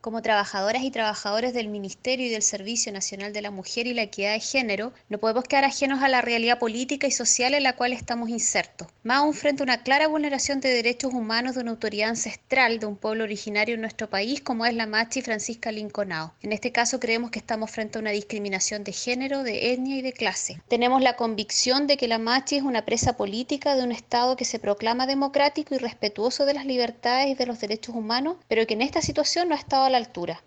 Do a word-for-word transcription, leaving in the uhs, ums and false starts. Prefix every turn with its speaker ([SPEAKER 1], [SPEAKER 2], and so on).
[SPEAKER 1] Como trabajadoras y trabajadores del Ministerio y del Servicio Nacional de la Mujer y la Equidad de Género, no podemos quedar ajenos a la realidad política y social en la cual estamos insertos, más aún frente a una clara vulneración de derechos humanos de una autoridad ancestral de un pueblo originario en nuestro país como es la Machi Francisca Linconao. En este caso creemos que estamos frente a una discriminación de género, de etnia y de clase. Tenemos la convicción de que la Machi es una presa política de un Estado que se proclama democrático y respetuoso de las libertades y de los derechos humanos, pero que en esta situación no ha estado a la altura.